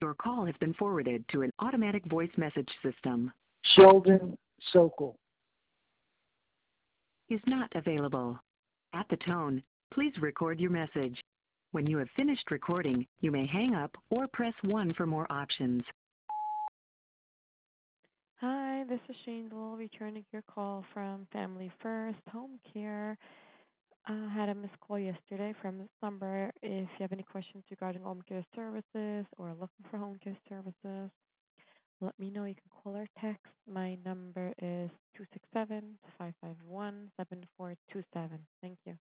Your call has been forwarded to an automatic voice message system. Sheldon Sokol Is not available. At the tone, please record your message. When you have finished recording, you may hang up or press 1 for more options. Hi, this is Shane returning your call from Family First Home Care. I had a missed call yesterday from this number. If you have any questions regarding home care services or looking for home care services, let me know. You can call or text. My number is 267-551-7427. Thank you.